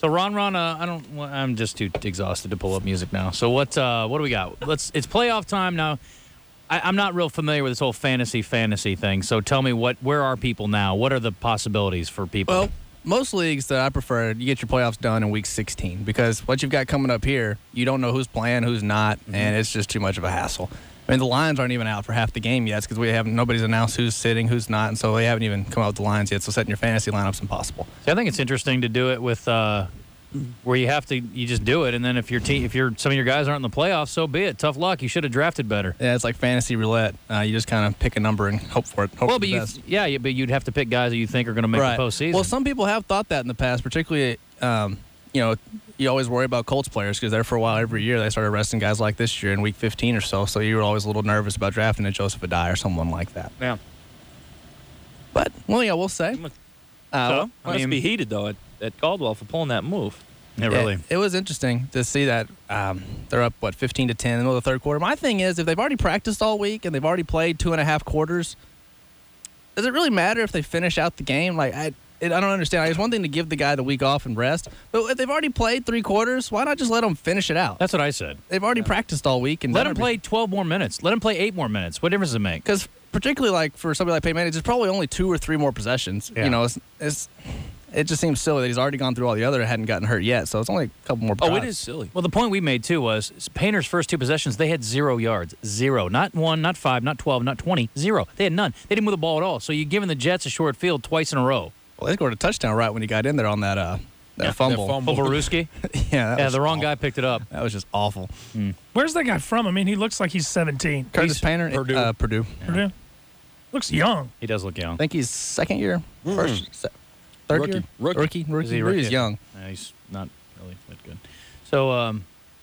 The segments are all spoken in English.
So Ron, I'm just too exhausted to pull up music now. So what do we got? It's playoff time now. I'm not real familiar with this whole fantasy thing. So tell me where are people now? What are the possibilities for people? Well, most leagues that I prefer, you get your playoffs done in week 16 because what you've got coming up here, you don't know who's playing, who's not, and it's just too much of a hassle. I mean, the lines aren't even out for half the game yet because nobody's announced who's sitting, who's not, and so they haven't even come out with the lines yet. So setting your fantasy lineup's impossible. See, I think it's interesting to do it with where you just do it, and then if some of your guys aren't in the playoffs, so be it. Tough luck. You should have drafted better. Yeah, it's like fantasy roulette. You just kind of pick a number and hope for it. But you'd have to pick guys that you think are going to make the postseason. Well, some people have thought that in the past, particularly, you always worry about Colts players because there for a while every year they started resting guys like this year in week 15 or so. So you were always a little nervous about drafting a Joseph Adai or someone like that. Yeah. But, we'll say. Must be heated, though, at Caldwell for pulling that move. Yeah, really. It was interesting to see that they're up, 15-10 in the middle of the third quarter. My thing is, if they've already practiced all week and they've already played 2.5 quarters, does it really matter if they finish out the game? I don't understand. It's one thing to give the guy the week off and rest, but if they've already played 3 quarters, why not just let them finish it out? That's what I said. They've already practiced all week. And let them play 12 more minutes. Let them play 8 more minutes. What difference does it make? Because particularly for somebody like Peyton Manning, there's probably only 2 or 3 more possessions. Yeah. It just seems silly that he's already gone through all the other and hadn't gotten hurt yet, so it's only a couple more drives. Oh, it is silly. Well, the point we made, too, was Painter's first 2 possessions, they had 0 yards. 0. Not 1, not 5, not 12, not 20. 0. They had none. They didn't move the ball at all. So you're giving the Jets a short field twice in a row. Well, they scored a touchdown right when he got in there on that fumble. Boborowski? Yeah, the wrong guy picked it up. That was just awful. Where's that guy from? I mean, he looks like he's 17. Curtis Painter, Purdue. Purdue. Yeah. Purdue. Looks young. He does look young. I think he's second year, third year? Rookie. Is he rookie? He's young. He's not really that good. So,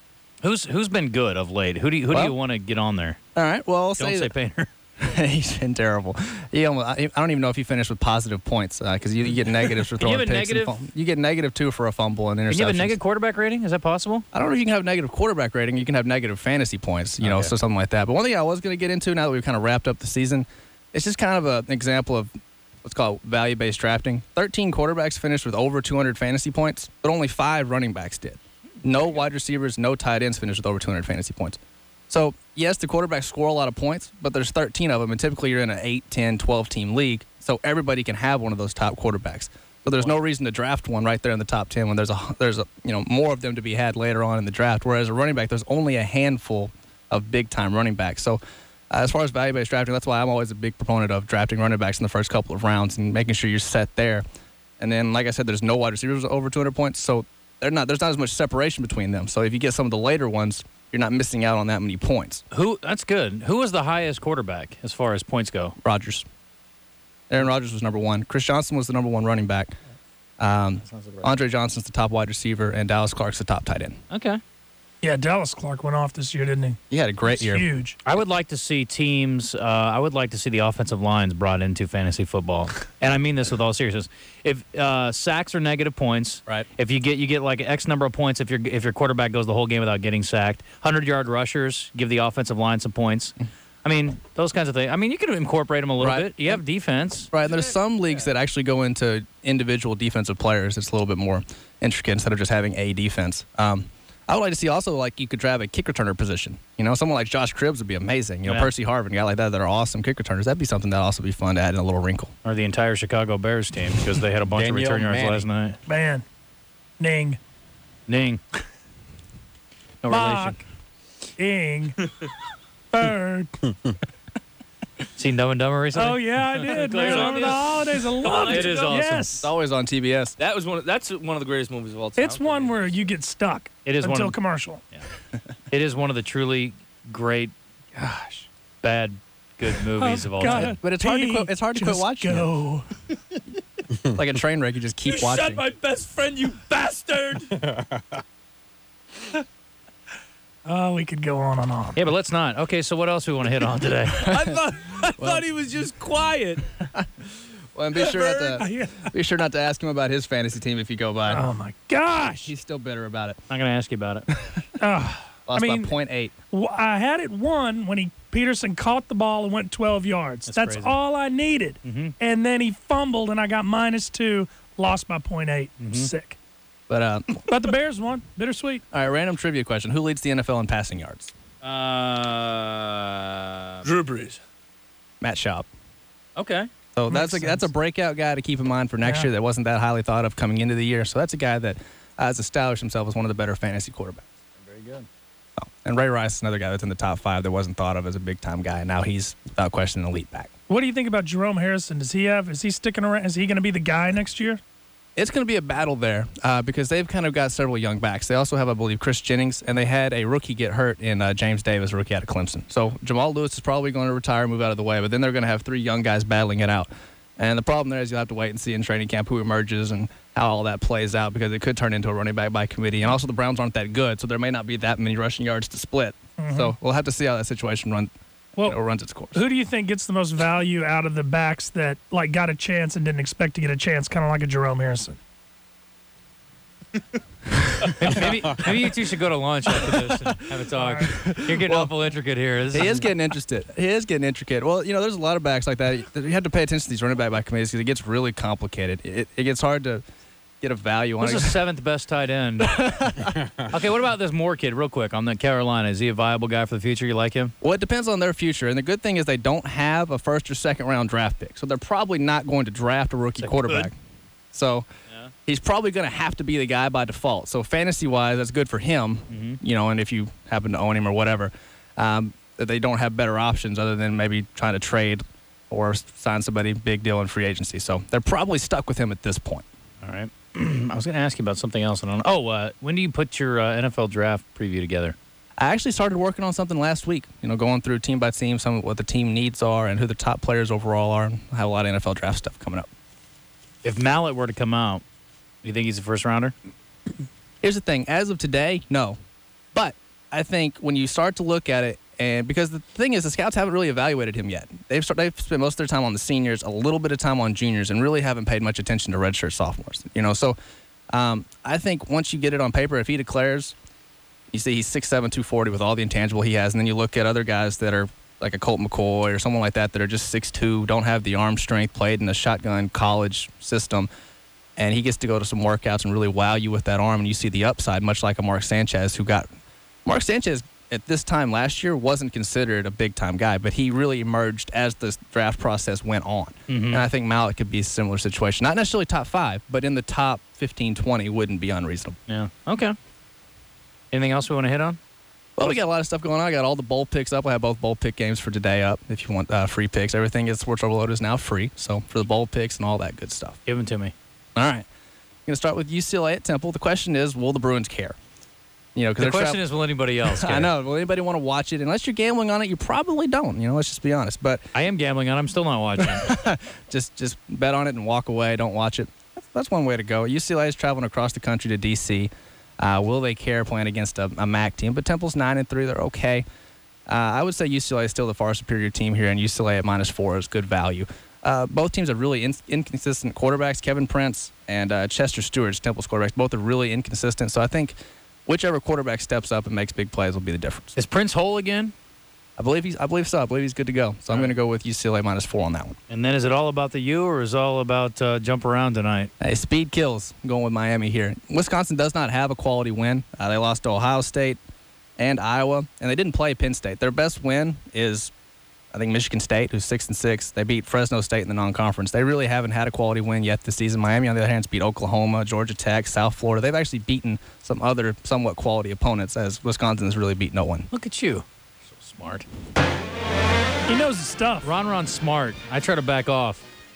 who's been good of late? Who do you want to get on there? All right. Well, Don't say Painter. He's been terrible. I don't even know if he finished with positive points because you get negatives for throwing picks. You get -2 for a fumble and interceptions. Can you have a negative quarterback rating? Is that possible? I don't know if you can have negative quarterback rating. You can have negative fantasy points, so something like that. But one thing I was going to get into now that we've kind of wrapped up the season, it's just kind of an example of what's called value-based drafting. 13 quarterbacks finished with over 200 fantasy points, but only 5 running backs did. No wide receivers, no tight ends finished with over 200 fantasy points. So, yes, the quarterbacks score a lot of points, but there's 13 of them, and typically you're in an 8, 10, 12-team league, so everybody can have one of those top quarterbacks. So there's no reason to draft one right there in the top 10 when there's more of them to be had later on in the draft, whereas a running back, there's only a handful of big-time running backs. So as far as value-based drafting, that's why I'm always a big proponent of drafting running backs in the first couple of rounds and making sure you're set there. And then, like I said, there's no wide receivers over 200 points, so there's not as much separation between them. So if you get some of the later ones, you're not missing out on that many points. That's good. Who was the highest quarterback as far as points go? Rodgers. Aaron Rodgers was number 1. Chris Johnson was the number 1 running back. Andre Johnson's the top wide receiver, and Dallas Clark's the top tight end. Okay. Yeah, Dallas Clark went off this year, didn't he? He had a great year. Huge. I would like to see teams. I would like to see the offensive lines brought into fantasy football, and I mean this with all seriousness. If sacks are negative points, right? If you get like X number of points, if your quarterback goes the whole game without getting sacked, 100-yard rushers give the offensive line some points. I mean, those kinds of things. I mean, you could incorporate them a little bit. You have defense. Right, and there's some leagues that actually go into individual defensive players. It's a little bit more intricate instead of just having a defense. I would like to see also, like, you could draft a kick returner position. Someone like Josh Cribbs would be amazing. Percy Harvin, a guy like that are awesome kick returners. That'd be something that'd also be fun to add in a little wrinkle. Or the entire Chicago Bears team because they had a bunch of return yards last night. Man. Ning. No relation. Ing. Bird. Seen Dumb and Dumber recently? Oh, yeah, I did. Man, over the holidays, I loved it. It is awesome. Yes. It's always on TBS. That's one of the greatest movies of all time. It's one where you get stuck until commercial. Yeah. It is one of the truly great, bad, good movies of all time. But it's hard to quit watching. Go. Like a train wreck, you just keep watching. You shot my best friend, you bastard! Oh, we could go on and on. Yeah, but let's not. Okay, so what else do we want to hit on today? I thought he was just quiet. Well, and be sure not to ask him about his fantasy team if you go by. Oh, my gosh. He's still bitter about it. I'm not going to ask you about it. Lost by 0.8. I had it won when Peterson caught the ball and went 12 yards. That's all I needed. Mm-hmm. And then he fumbled, and I got -2, lost by 0.8. Sick. But But the Bears won. Bittersweet. all right, random trivia question: who leads the NFL in passing yards? Drew Brees. Matt Schaub. Okay. So Makes that's a sense. breakout guy to keep in mind for next Yeah. year that wasn't that highly thought of coming into the year. So that's a guy that has established himself as one of the better fantasy quarterbacks. Very good. Oh, and Ray Rice is another guy that's in the top 5 that wasn't thought of as a big-time guy. And now he's, without question, an elite back. What do you think about Jerome Harrison? Is he sticking around? Is he going to be the guy next year? It's going to be a battle there because they've kind of got several young backs. They also have, I believe, Chris Jennings, and they had a rookie get hurt in James Davis, a rookie out of Clemson. So Jamal Lewis is probably going to retire, move out of the way, but then they're going to have 3 young guys battling it out. And the problem there is you'll have to wait and see in training camp who emerges and how all that plays out because it could turn into a running back by committee. And also the Browns aren't that good, so there may not be that many rushing yards to split. Mm-hmm. So we'll have to see how that situation runs its course. Who do you think gets the most value out of the backs that got a chance and didn't expect to get a chance, kind of like a Jerome Harrison? maybe you two should go to lunch after this and have a talk. You're getting awful intricate here. He is getting intricate. Well, there's a lot of backs like that. You have to pay attention to these running back by committees because it gets really complicated. It gets hard to get a value on Who's it. the 7th best tight end? Okay, what about this Moore kid, real quick, on the Carolina? Is he a viable guy for the future? You like him? Well, it depends on their future. And the good thing is they don't have a first or second round draft pick. So they're probably not going to draft a rookie quarterback. So he's probably going to have to be the guy by default. So fantasy-wise, that's good for him, and if you happen to own him or whatever, that they don't have better options other than maybe trying to trade or sign somebody big deal in free agency. So they're probably stuck with him at this point. All right. I was going to ask you about something else. When do you put your NFL draft preview together? I actually started working on something last week, going through team by team, some of what the team needs are and who the top players overall are. I have a lot of NFL draft stuff coming up. If Mallett were to come out, do you think he's a first-rounder? Here's the thing. As of today, no. But I think when you start to look at it, and because the thing is the scouts haven't really evaluated him yet. They've spent most of their time on the seniors, a little bit of time on juniors, and really haven't paid much attention to redshirt sophomores. So I think once you get it on paper, if he declares, you see he's 6'7", 240 with all the intangible he has, and then you look at other guys that are like a Colt McCoy or someone like that are just 6'2", don't have the arm strength, played in the shotgun college system, and he gets to go to some workouts and really wow you with that arm, and you see the upside, much like a Mark Sanchez Mark Sanchez at this time last year wasn't considered a big-time guy, but he really emerged as the draft process went on. Mm-hmm. And I think Mallett could be a similar situation. Not necessarily top 5, but in the top 15, 20 wouldn't be unreasonable. Yeah. Okay. Anything else we want to hit on? Well, we got a lot of stuff going on. I got all the bowl picks up. I have both bowl pick games for today up if you want free picks. Everything at Sports Overload is now free, so for the bowl picks and all that good stuff. Give them to me. All right. I'm going to start with UCLA at Temple. The question is, will the Bruins care? The question is, will anybody else care? I know. Will anybody want to watch it? Unless you're gambling on it, you probably don't. Let's just be honest. But I am gambling on it. I'm still not watching. just bet on it and walk away. Don't watch it. That's one way to go. UCLA is traveling across the country to D.C. Will they care playing against a MAC team? But Temple's 9-3. They're okay. I would say UCLA is still the far superior team here, and UCLA at -4 is good value. Both teams have really inconsistent quarterbacks. Kevin Prince and Chester Stewart, Temple's quarterbacks, both are really inconsistent. So I think whichever quarterback steps up and makes big plays will be the difference. Is Prince whole again? I believe so. I believe he's good to go. So I'm going to go with UCLA -4 on that one. And then is it all about the U or is it all about jump around tonight? Hey, speed kills. I'm going with Miami here. Wisconsin does not have a quality win. They lost to Ohio State and Iowa, and they didn't play Penn State. Their best win is, I think, Michigan State, who's 6-6. They beat Fresno State in the non-conference. They really haven't had a quality win yet this season. Miami, on the other hand, has beat Oklahoma, Georgia Tech, South Florida. They've actually beaten some other somewhat quality opponents, as Wisconsin has really beat no one. Look at you. So smart. He knows his stuff. Ron's smart. I try to back off.